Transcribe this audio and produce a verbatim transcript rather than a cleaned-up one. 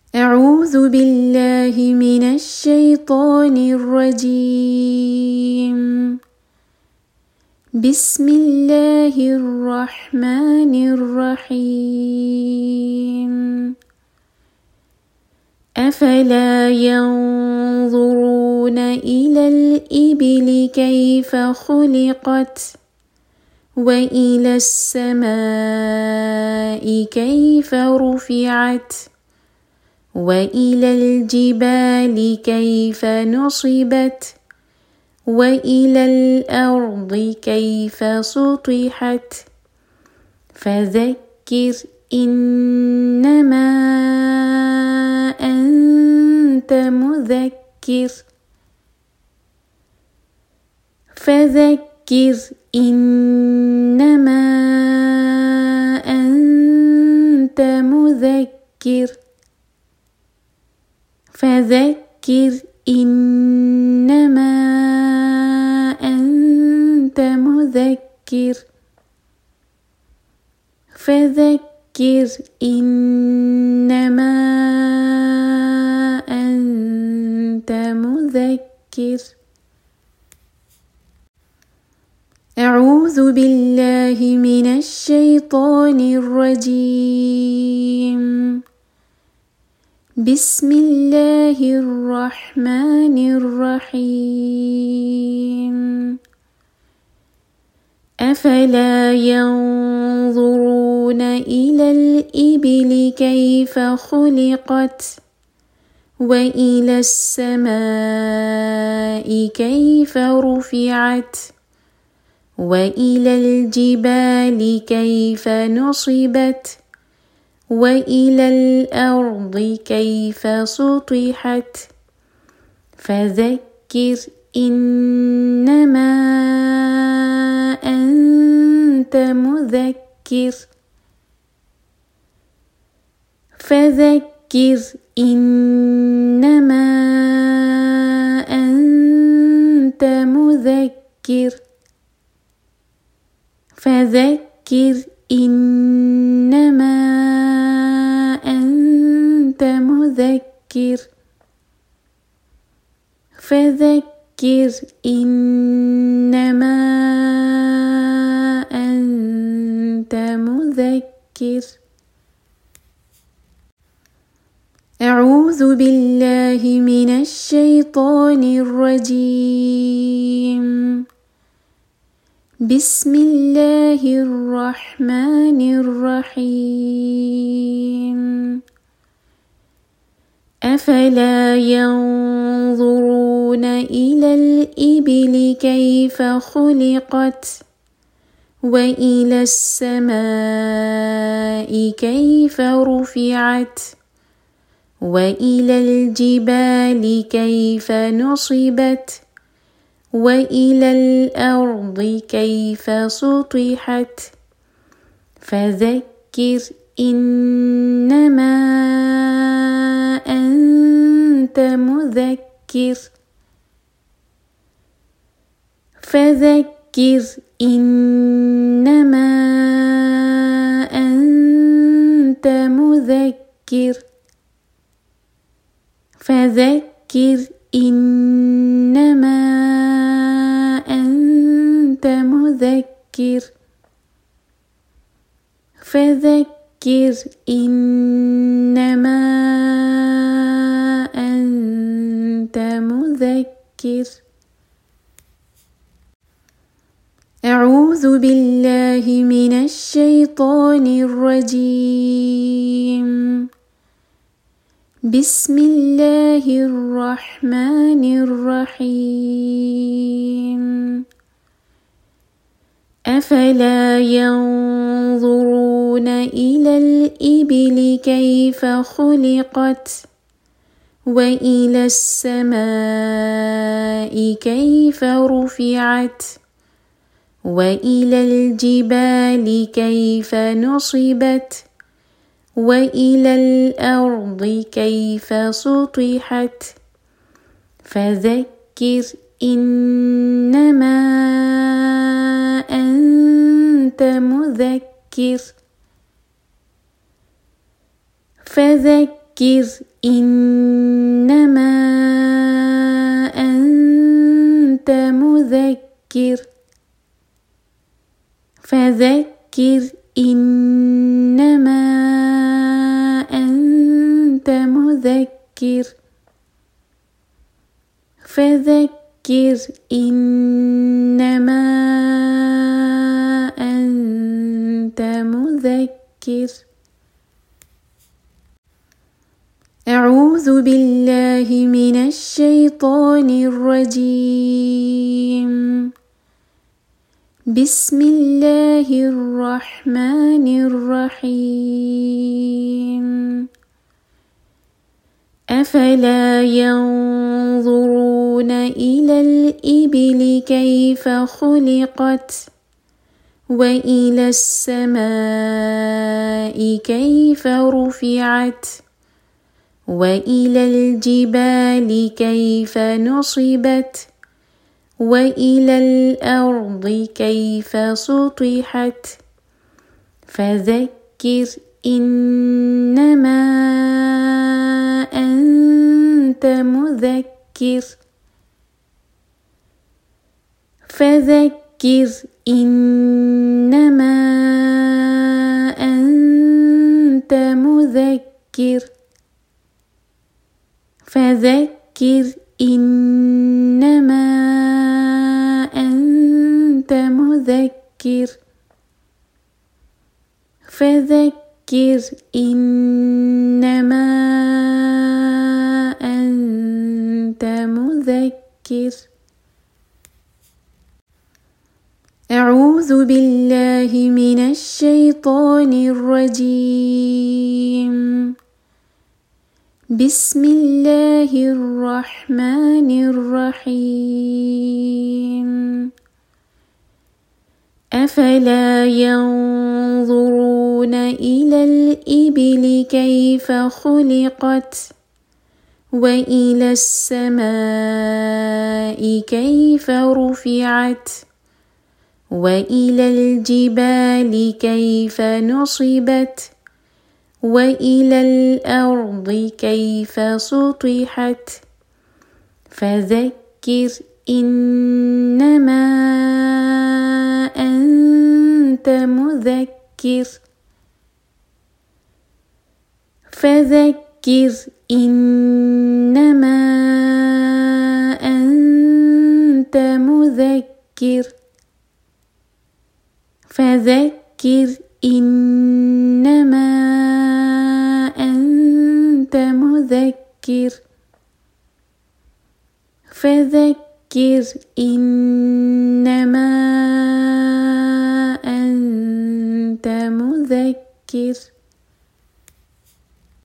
أعوذ بالله من الشيطان الرجيم. بسم الله الرحمن الرحيم. أفلا ينظرون إلى الإبل كيف خلقت وإلى السماء كيف رفعت وإلى الجبال كيف نصبت وإلى الأرض كيف سطحت فذكر إنما أنت مذكر فذكر إنما أنت مذكر فذكر إنما أنت مذكر فذكر إنما أنت مذكر. أعوذ بالله من الشيطان الرجيم. بسم الله الرحمن الرحيم. أفلا ينظرون إلى الإبل كيف خلقت وإلى السماء كيف رفعت وإلى الجبال كيف نصبت وإلى الأرض كيف سطحت فذكر إنما أنت مذكر فذكر إنما أنت مذكر فذكر إنما أنت مذكر فذكر إنما أنت مذكر. أعوذ بالله من الشيطان الرجيم. بسم الله الرحمن الرحيم. أفلا ينظرون إلى الإبل كيف خلقت وإلى السماء كيف رفعت وإلى الجبال كيف نصبت وإلى الأرض كيف سطحت فذكر إنما أنت مذكر فذكر إنما أنت مذكر فذكر إنما أنت مذكر فذكر إنما أنت مذكر. أعوذ بالله من الشيطان الرجيم. بسم الله الرحمن الرحيم. أفلا ينظرون إلى الإبل كيف خلقت وإلى السماء كيف رفعت وإلى الجبال كيف نصبت وإلى الأرض كيف سطحت فذكر إنما أنت مذكر فذكر فذكر إنما أنت مذكر فذكر إنما أنت مذكر فذكر إنما أنت مذكر. أعوذ بالله من الشيطان الرجيم. بسم الله الرحمن الرحيم. أفلا ينظرون إلى الإبل كيف خلقت وإلى السماء كيف رفعت وإلى الجبال كيف نصبت وإلى الأرض كيف سطحت فذكر إنما أنت مذكر فذكر إنما أنت مذكر فذكر إنما أنت مذكر فذكر إنما أنت مذكر. أعوذ بالله من الشيطان الرجيم. بسم الله الرحمن الرحيم. أفلا ينظرون إلى الإبل كيف خلقت وإلى السماء كيف رفعت وإلى الجبال كيف نصبت وإلى الأرض كيف سطحت فذكر إنما أنت مذكر فذكر إنما أنت مذكر فذكر إنما أنت مذكر فذكر إنما أنت مذكر.